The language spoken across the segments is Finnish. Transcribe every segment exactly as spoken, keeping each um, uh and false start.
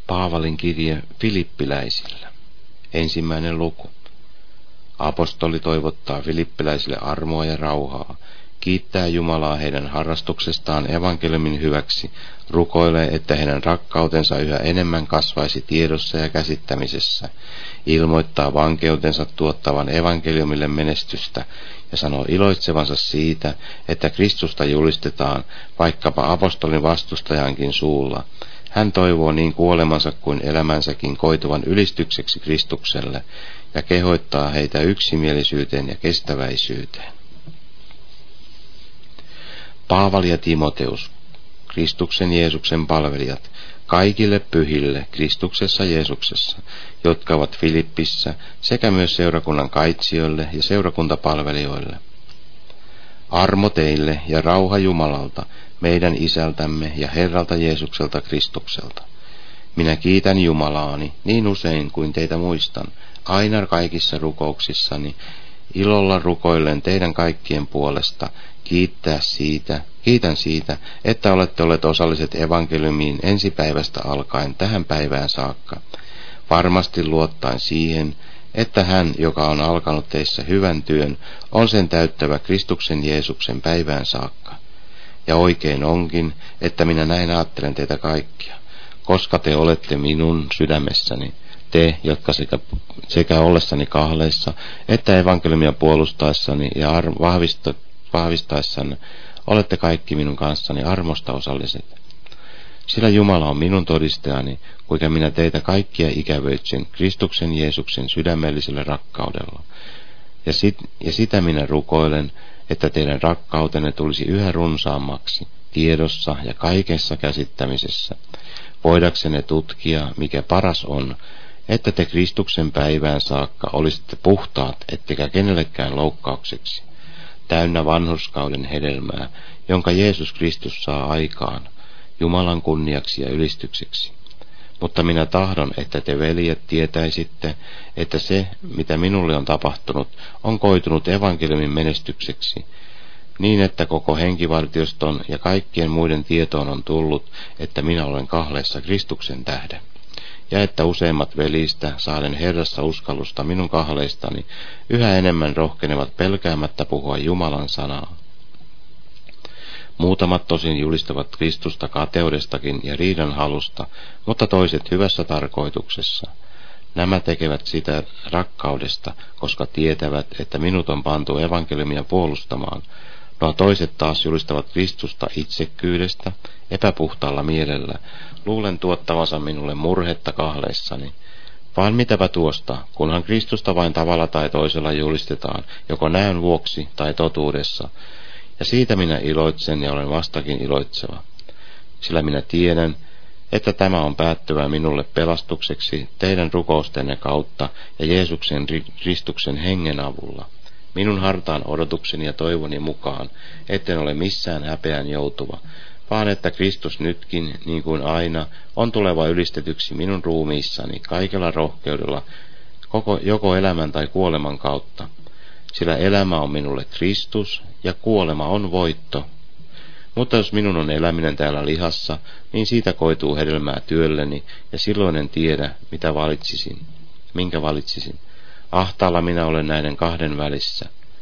Paavalin kirje Filippiläisille. Ensimmäinen luku. Apostoli toivottaa filippiläisille armoa ja rauhaa, kiittää Jumalaa heidän harrastuksestaan evankeliumin hyväksi, rukoilee, että heidän rakkautensa yhä enemmän kasvaisi tiedossa ja käsittämisessä, ilmoittaa vankeutensa tuottavan evankeliumille menestystä ja sanoo iloitsevansa siitä, että Kristusta julistetaan vaikkapa apostolin vastustajankin suulla. Hän toivoo niin kuolemansa kuin elämänsäkin koituvan ylistykseksi Kristukselle ja kehoittaa heitä yksimielisyyteen ja kestäväisyyteen. Paavali ja Timoteus, Kristuksen Jeesuksen palvelijat, kaikille pyhille Kristuksessa Jeesuksessa, jotka ovat Filippissä, sekä myös seurakunnan kaitsijoille ja seurakuntapalvelijoille. Armo teille ja rauha Jumalalta, meidän Isältämme ja Herralta Jeesukselta Kristukselta. Minä kiitän Jumalaani niin usein kuin teitä muistan, aina kaikissa rukouksissani, ilolla rukoillen teidän kaikkien puolesta, kiittää siitä, kiitän siitä, että olette olleet osalliset evankeliumiin ensipäivästä alkaen tähän päivään saakka, varmasti luottaen siihen, että hän, joka on alkanut teissä hyvän työn, on sen täyttävä Kristuksen Jeesuksen päivään saakka. Ja oikein onkin, että minä näin ajattelen teitä kaikkia, koska te olette minun sydämessäni, te, jotka sekä, sekä ollessani kahleissa, että evankeliumia puolustaessani ja ar- vahvista, vahvistaessanne, olette kaikki minun kanssani armosta osalliset. Sillä Jumala on minun todistajani, kuinka minä teitä kaikkia ikävöitsen Kristuksen Jeesuksen sydämellisellä rakkaudella. Ja, sit, ja sitä minä rukoilen, että teidän rakkautenne tulisi yhä runsaammaksi, tiedossa ja kaikessa käsittämisessä, voidaksenne tutkia, mikä paras on, että te Kristuksen päivään saakka olisitte puhtaat, ettekä kenellekään loukkaukseksi, täynnä vanhurskauden hedelmää, jonka Jeesus Kristus saa aikaan, Jumalan kunniaksi ja ylistykseksi. Mutta minä tahdon, että te veljet tietäisitte, että se, mitä minulle on tapahtunut, on koitunut evankeliumin menestykseksi, niin että koko henkivartioston ja kaikkien muiden tietoon on tullut, että minä olen kahleissa Kristuksen tähden, ja että useimmat velistä, saaden Herrassa uskallusta minun kahleistani, yhä enemmän rohkenevat pelkäämättä puhua Jumalan sanaa. Muutamat tosin julistavat Kristusta kateudestakin ja riidan halusta, mutta toiset hyvässä tarkoituksessa. Nämä tekevät sitä rakkaudesta, koska tietävät, että minut on pantu evankeliumia puolustamaan. Nuo toiset taas julistavat Kristusta itsekkyydestä, epäpuhtaalla mielellä, luulen tuottavansa minulle murhetta kahleissani. Vaan mitäpä tuosta, kunhan Kristusta vain tavalla tai toisella julistetaan, joko näön vuoksi tai totuudessa, ja siitä minä iloitsen ja olen vastakin iloitseva, sillä minä tiedän, että tämä on päättyvä minulle pelastukseksi teidän rukoustenne kautta ja Jeesuksen Kristuksen hengen avulla. Minun hartaan odotukseni ja toivoni mukaan, etten ole missään häpeään joutuva, vaan että Kristus nytkin, niin kuin aina, on tuleva ylistetyksi minun ruumiissani kaikella rohkeudella, koko, joko elämän tai kuoleman kautta. Sillä elämä on minulle Kristus ja kuolema on voitto. Mutta jos minun on eläminen täällä lihassa, niin siitä koituu hedelmää työlleni, ja silloin en tiedä, mitä valitsisin, minkä valitsisin. Ahtaalla minä olen näiden kahden välissä.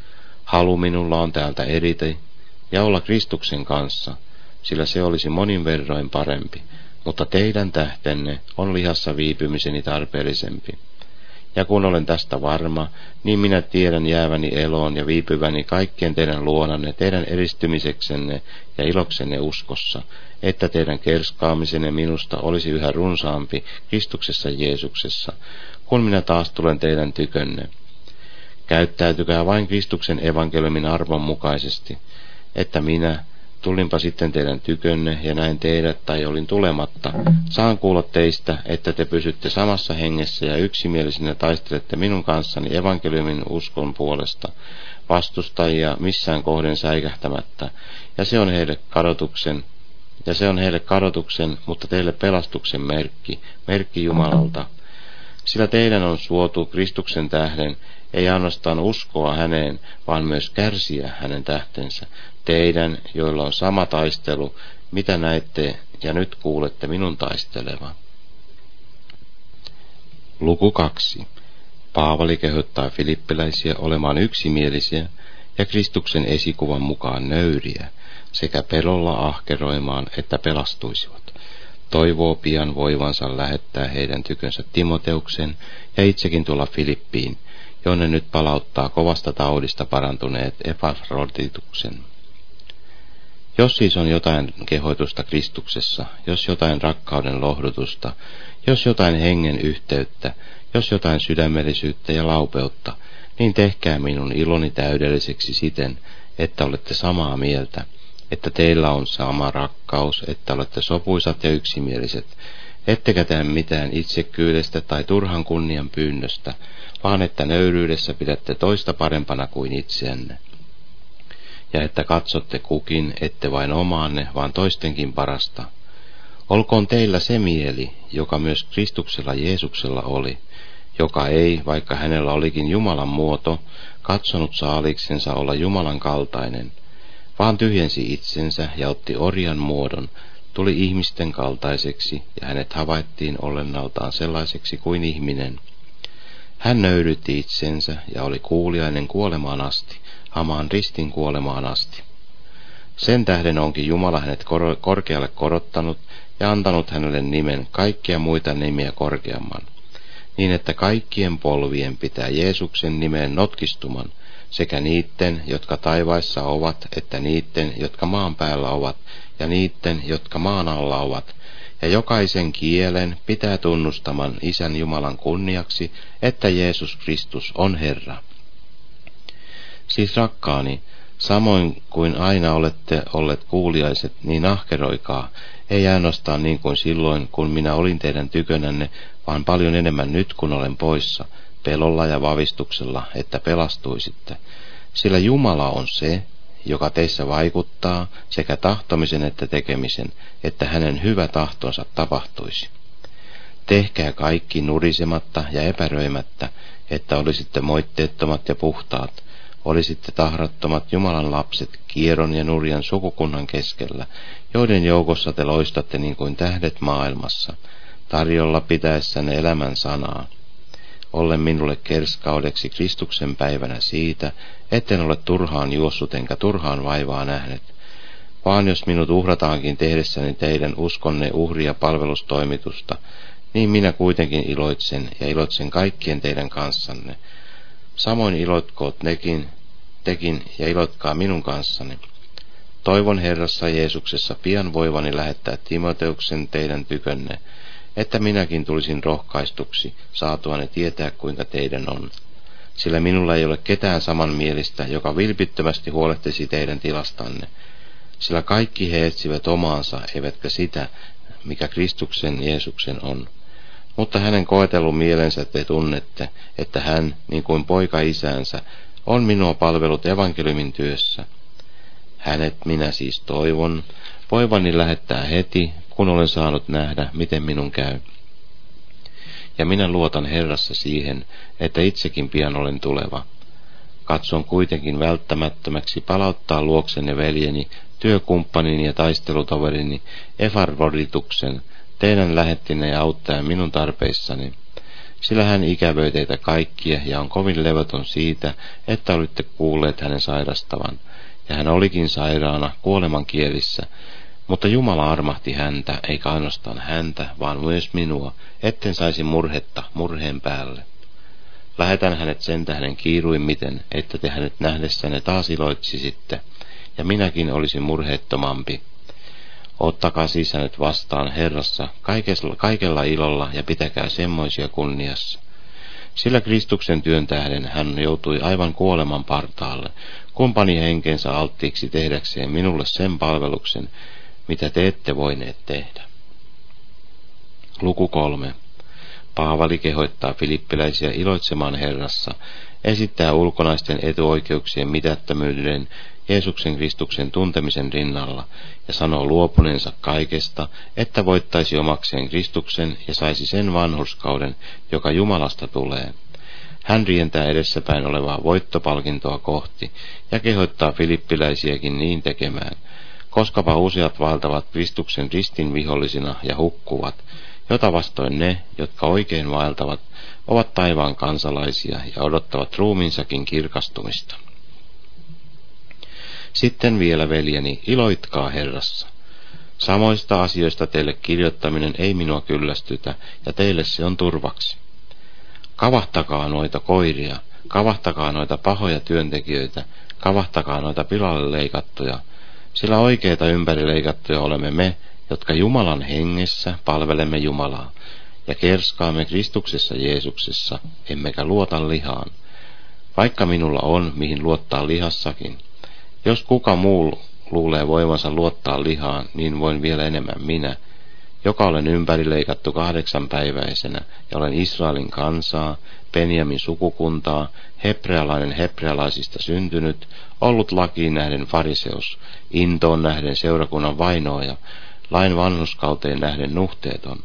Halu minulla on täältä eritä ja olla Kristuksen kanssa, sillä se olisi monin verroin parempi, mutta teidän tähtenne on lihassa viipymiseni tarpeellisempi. Ja kun olen tästä varma, niin minä tiedän jääväni eloon ja viipyväni kaikkien teidän luonanne, teidän edistymiseksenne ja iloksenne uskossa, että teidän kerskaamisenne minusta olisi yhä runsaampi Kristuksessa Jeesuksessa, kun minä taas tulen teidän tykönne. Käyttäytykää vain Kristuksen evankeliumin arvon mukaisesti, että minä, tulinpa sitten teidän tykönne ja näin teidät tai olin tulematta, saan kuulla teistä, että te pysytte samassa hengessä ja yksimielisinä taistelette minun kanssani evankeliumin uskon puolesta, vastustajia missään kohden säikähtämättä, ja se on heille kadotuksen, ja se on heille kadotuksen, mutta teille pelastuksen merkki, merkki Jumalalta. Sillä teidän on suotu Kristuksen tähden, ei ainoastaan uskoa häneen, vaan myös kärsiä hänen tähtensä, teidän, joilla on sama taistelu, mitä näette ja nyt kuulette minun taistelevan. Luku kaksi. Paavali kehottaa filippiläisiä olemaan yksimielisiä ja Kristuksen esikuvan mukaan nöyriä, sekä pelolla ahkeroimaan, että pelastuisivat. Toivoo pian voivansa lähettää heidän tykönsä Timoteuksen ja itsekin tulla Filippiin, jonne nyt palauttaa kovasta taudista parantuneet Epafrodituksen. Jos siis on jotain kehoitusta Kristuksessa, jos jotain rakkauden lohdutusta, jos jotain hengen yhteyttä, jos jotain sydämellisyyttä ja laupeutta, niin tehkää minun iloni täydelliseksi siten, että olette samaa mieltä, että teillä on sama rakkaus, että olette sopuisat ja yksimieliset, ettekä tee mitään itsekyydestä tai turhan kunnian pyynnöstä, vaan että nöyryydessä pidätte toista parempana kuin itseänne. Ja että katsotte kukin, ette vain omaanne, vaan toistenkin parasta. Olkoon teillä se mieli, joka myös Kristuksella Jeesuksella oli, joka ei, vaikka hänellä olikin Jumalan muoto, katsonut saaliksensa olla Jumalan kaltainen, vaan tyhjensi itsensä ja otti orjan muodon, tuli ihmisten kaltaiseksi, ja hänet havaittiin olennaltaan sellaiseksi kuin ihminen. Hän nöyrytti itsensä ja oli kuuliainen kuolemaan asti, hamaan ristin kuolemaan asti. Sen tähden onkin Jumala hänet kor- korkealle korottanut ja antanut hänelle nimen kaikkia muita nimiä korkeamman, niin että kaikkien polvien pitää Jeesuksen nimeen notkistuman, sekä niitten, jotka taivaissa ovat, että niitten, jotka maan päällä ovat, ja niitten, jotka maan alla ovat, ja jokaisen kielen pitää tunnustaman Isän Jumalan kunniaksi, että Jeesus Kristus on Herra. Siis rakkaani, samoin kuin aina olette olleet kuuliaiset, niin ahkeroikaa, ei ainoastaan niin kuin silloin, kun minä olin teidän tykönänne, vaan paljon enemmän nyt, kun olen poissa, pelolla ja vavistuksella, että pelastuisitte. Sillä Jumala on se, joka teissä vaikuttaa sekä tahtomisen että tekemisen, että hänen hyvä tahtonsa tapahtuisi. Tehkää kaikki nurisematta ja epäröimättä, että olisitte moitteettomat ja puhtaat, olisitte tahrattomat Jumalan lapset kieron ja nurjan sukukunnan keskellä, joiden joukossa te loistatte niin kuin tähdet maailmassa, tarjolla pitäessänne elämän sanaa. Ollen minulle kerskaudeksi Kristuksen päivänä siitä, etten ole turhaan juossut enkä turhaan vaivaa nähnyt, vaan jos minut uhrataankin tehdessäni teidän uskonne uhria palvelustoimitusta, niin minä kuitenkin iloitsen ja iloitsen kaikkien teidän kanssanne. Samoin ilotkoot nekin, tekin ja ilotkaa minun kanssani. Toivon Herrassa Jeesuksessa pian voivani lähettää Timoteuksen teidän tykönne, että minäkin tulisin rohkaistuksi, saatuani tietää kuinka teidän on. Sillä minulla ei ole ketään samanmielistä, joka vilpittömästi huolehtisi teidän tilastanne. Sillä kaikki he etsivät omaansa, eivätkä sitä, mikä Kristuksen Jeesuksen on. Mutta hänen koetellun mielensä te tunnette, että hän, niin kuin poika isäänsä, on minua palvellut evankeliumin työssä. Hänet minä siis toivon, voivani lähettää heti, kun olen saanut nähdä, miten minun käy. Ja minä luotan Herrassa siihen, että itsekin pian olen tuleva. Katson kuitenkin välttämättömäksi palauttaa luoksenne veljeni, työkumppanini ja taistelutoverini Epafrodituksen, teidän lähettinne ja auttaja minun tarpeissani. Sillä hän ikävöi teitä kaikkia ja on kovin levoton siitä, että olitte kuulleet hänen sairastavan. Ja hän olikin sairaana kuoleman kielissä, mutta Jumala armahti häntä, eikä ainoastaan häntä, vaan myös minua, etten saisi murhetta murheen päälle. Lähetän hänet sen tähden kiiruimmiten, että te hänet nähdessänne taas iloitsisitte, ja minäkin olisin murheettomampi. Ottakaa siis hänet vastaan Herrassa kaikella, kaikella ilolla ja pitäkää semmoisia kunniassa. Sillä Kristuksen työn tähden hän joutui aivan kuoleman partaalle, kun pani henkensä alttiiksi tehdäkseen minulle sen palveluksen, mitä te ette voineet tehdä. Luku kolme. Paavali kehoittaa filippiläisiä iloitsemaan Herrassa, esittää ulkonaisten etuoikeuksien mitättömyyden Jeesuksen Kristuksen tuntemisen rinnalla ja sanoo luopuneensa kaikesta, että voittaisi omakseen Kristuksen ja saisi sen vanhurskauden, joka Jumalasta tulee. Hän rientää edessäpäin olevaa voittopalkintoa kohti ja kehottaa filippiläisiäkin niin tekemään, koskapa useat vaeltavat Kristuksen ristin vihollisina ja hukkuvat, jota vastoin ne, jotka oikein vaeltavat, ovat taivaan kansalaisia ja odottavat ruumiinsakin kirkastumista. Sitten vielä, veljeni, iloitkaa Herrassa. Samoista asioista teille kirjoittaminen ei minua kyllästytä, ja teille se on turvaksi. Kavahtakaa noita koiria, kavahtakaa noita pahoja työntekijöitä, kavahtakaa noita pilalle leikattuja, sillä oikeita ympärileikattuja olemme me, jotka Jumalan hengessä palvelemme Jumalaa, ja kerskaamme Kristuksessa Jeesuksessa, emmekä luota lihaan, vaikka minulla on, mihin luottaa lihassakin. Jos kuka muu luulee voivansa luottaa lihaan, niin voin vielä enemmän minä, joka olen ympärileikattu kahdeksanpäiväisenä, ja olen Israelin kansaa, Benjamin sukukuntaa, hebrealainen hebrealaisista syntynyt, ollut lakiin nähden fariseus, intoon nähden seurakunnan vainoaja, lain vanhurskauteen nähden nuhteeton.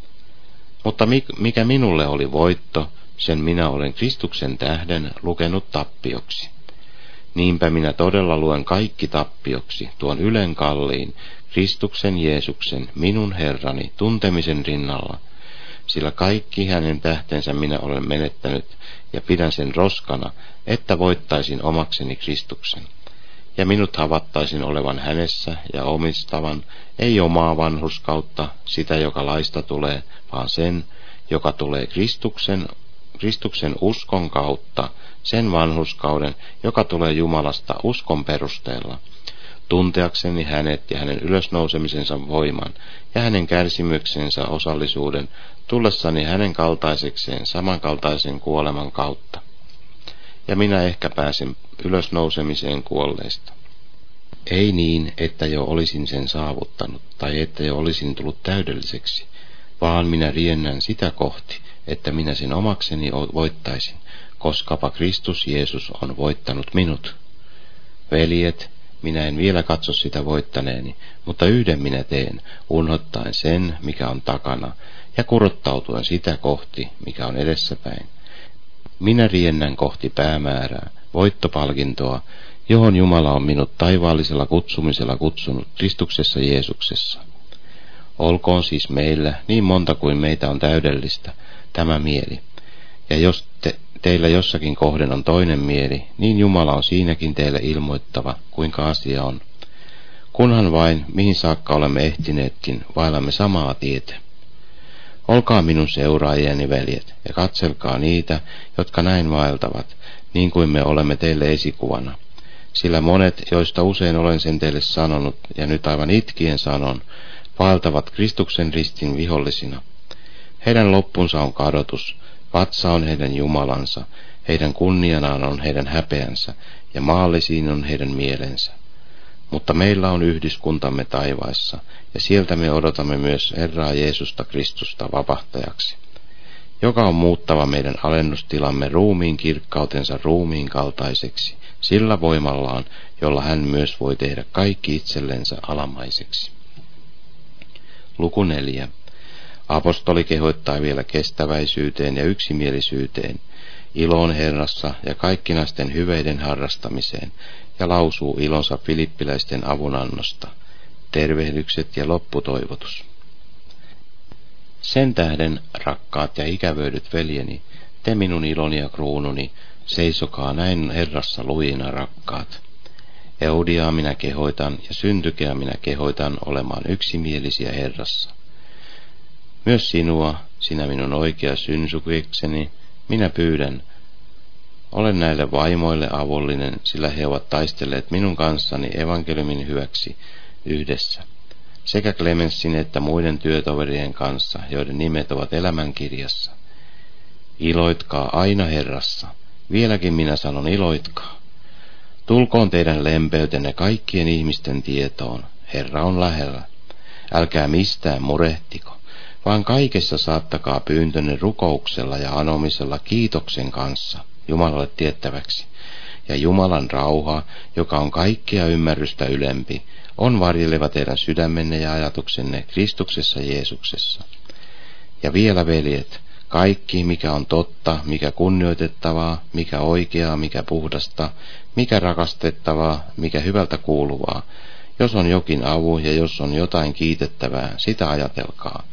Mutta mikä minulle oli voitto, sen minä olen Kristuksen tähden lukenut tappioksi. Niinpä minä todella luen kaikki tappioksi, tuon ylen kalliin, Kristuksen Jeesuksen, minun Herrani, tuntemisen rinnalla, sillä kaikki hänen tähtensä minä olen menettänyt, ja pidän sen roskana, että voittaisin omakseni Kristuksen. Ja minut havattaisin olevan hänessä ja omistavan, ei omaa vanhurskautta, sitä joka laista tulee, vaan sen, joka tulee Kristuksen, Kristuksen uskon kautta, sen vanhurskauden, joka tulee Jumalasta uskon perusteella, tunteakseni hänet ja hänen ylösnousemisensa voiman ja hänen kärsimyksensä osallisuuden, tullessani hänen kaltaisekseen samankaltaisen kuoleman kautta. Ja minä ehkä pääsen ylösnousemiseen kuolleista. Ei niin, että jo olisin sen saavuttanut, tai että jo olisin tullut täydelliseksi, vaan minä riennän sitä kohti, että minä sen omakseni voittaisin, koskapa Kristus Jeesus on voittanut minut. Veljet, minä en vielä katso sitä voittaneeni, mutta yhden minä teen, unhottaen sen, mikä on takana, ja kurottautuen sitä kohti, mikä on edessäpäin. Minä riennän kohti päämäärää, voittopalkintoa, johon Jumala on minut taivaallisella kutsumisella kutsunut Kristuksessa Jeesuksessa. Olkoon siis meillä, niin monta kuin meitä on täydellistä, tämä mieli. Ja jos te, teillä jossakin kohden on toinen mieli, niin Jumala on siinäkin teille ilmoittava, kuinka asia on. Kunhan vain, mihin saakka olemme ehtineetkin, vaellamme samaa tietä. Olkaa minun seuraajieni, veljet, ja katselkaa niitä, jotka näin vaeltavat, niin kuin me olemme teille esikuvana. Sillä monet, joista usein olen sen teille sanonut, ja nyt aivan itkien sanon, vaeltavat Kristuksen ristin vihollisina. Heidän loppunsa on kadotus, vatsa on heidän jumalansa, heidän kunnianaan on heidän häpeänsä, ja maallisiin on heidän mielensä. Mutta meillä on yhdyskuntamme taivaissa, ja sieltä me odotamme myös Herraa Jeesusta Kristusta vapahtajaksi, joka on muuttava meidän alennustilamme ruumiin kirkkautensa ruumiin kaltaiseksi, sillä voimallaan, jolla hän myös voi tehdä kaikki itsellensä alamaiseksi. Luku neljä. Apostoli kehottaa vielä kestäväisyyteen ja yksimielisyyteen, iloon Herrassa ja kaikkinaisten hyveiden harrastamiseen, ja lausuu ilonsa filippiläisten avunannosta, tervehdykset ja lopputoivotus. Sen tähden, rakkaat ja ikävöidyt veljeni, te minun iloni ja kruununi, seisokaa näin Herrassa lujina, rakkaat. Eudiaa minä kehoitan ja Syntykeä minä kehoitan olemaan yksimielisiä Herrassa. Myös sinua, sinä minun oikea synsukekseni, minä pyydän, olen näille vaimoille avullinen, sillä he ovat taistelleet minun kanssani evankeliumin hyväksi yhdessä, sekä Clemenssin että muiden työtoverien kanssa, joiden nimet ovat elämänkirjassa. Iloitkaa aina Herrassa, vieläkin minä sanon iloitkaa. Tulkoon teidän lempeytenne kaikkien ihmisten tietoon, Herra on lähellä. Älkää mistään murehtiko, vaan kaikessa saattakaa pyyntönne rukouksella ja anomisella kiitoksen kanssa Jumalalle tiettäväksi. Ja Jumalan rauha, joka on kaikkea ymmärrystä ylempi, on varjeleva teidän sydämenne ja ajatuksenne Kristuksessa Jeesuksessa. Ja vielä, veljet, kaikki, mikä on totta, mikä kunnioitettavaa, mikä oikeaa, mikä puhdasta, mikä rakastettavaa, mikä hyvältä kuuluvaa, jos on jokin avu ja jos on jotain kiitettävää, sitä ajatelkaa.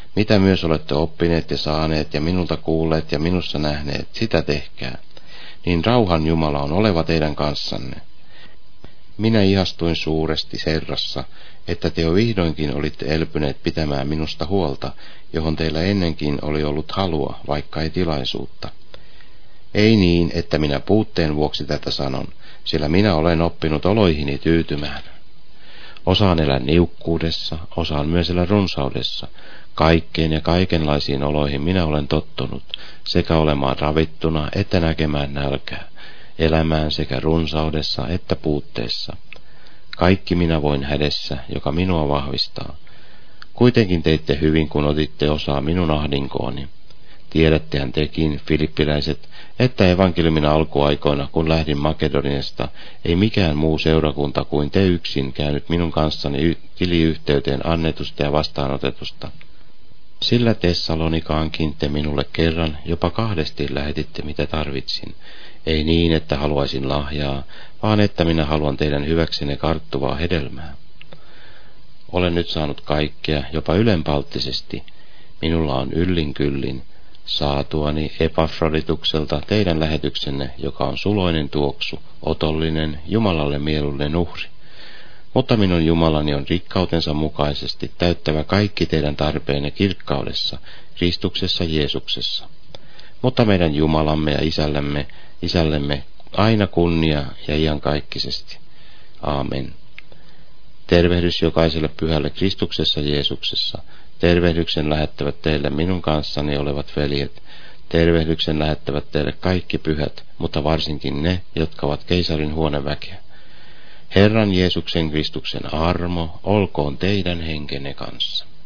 Mitä myös olette oppineet ja saaneet ja minulta kuulleet ja minussa nähneet, sitä tehkää. Niin rauhan Jumala on oleva teidän kanssanne. Minä ihastuin suuresti Herrassa, että te jo vihdoinkin olitte elpyneet pitämään minusta huolta, johon teillä ennenkin oli ollut halua, vaikka ei tilaisuutta. Ei niin, että minä puutteen vuoksi tätä sanon, sillä minä olen oppinut oloihini tyytymään. Osaan elää niukkuudessa, osaan myös elää runsaudessa. Kaikkeen ja kaikenlaisiin oloihin minä olen tottunut, sekä olemaan ravittuna että näkemään nälkää, elämään sekä runsaudessa että puutteessa. Kaikki minä voin hädessä, joka minua vahvistaa. Kuitenkin teitte hyvin, kun otitte osaa minun ahdinkooni. Tiedättehän tekin, filippiläiset, että evankeliumin alkuaikoina, kun lähdin Makedoniasta, ei mikään muu seurakunta kuin te yksin käynyt minun kanssani tiliyhteyteen annetusta ja vastaanotetusta. Sillä Tessalonikaankin te minulle kerran, jopa kahdesti lähetitte mitä tarvitsin. Ei niin, että haluaisin lahjaa, vaan että minä haluan teidän hyväksenne karttuvaa hedelmää. Olen nyt saanut kaikkea, jopa ylenpalttisesti. Minulla on yllin kyllin, saatuani Epafroditukselta teidän lähetyksenne, joka on suloinen tuoksu, otollinen, Jumalalle mielullinen uhri. Mutta minun Jumalani on rikkautensa mukaisesti täyttävä kaikki teidän tarpeenne kirkkaudessa, Kristuksessa Jeesuksessa. Mutta meidän Jumalamme ja Isällemme, Isällemme aina kunnia ja iankaikkisesti. Aamen. Tervehdys jokaiselle pyhälle Kristuksessa Jeesuksessa. Tervehdyksen lähettävät teille minun kanssani olevat veljet. Tervehdyksen lähettävät teille kaikki pyhät, mutta varsinkin ne, jotka ovat keisarin huoneväkeä. Herran Jeesuksen Kristuksen armo olkoon teidän henkenne kanssa.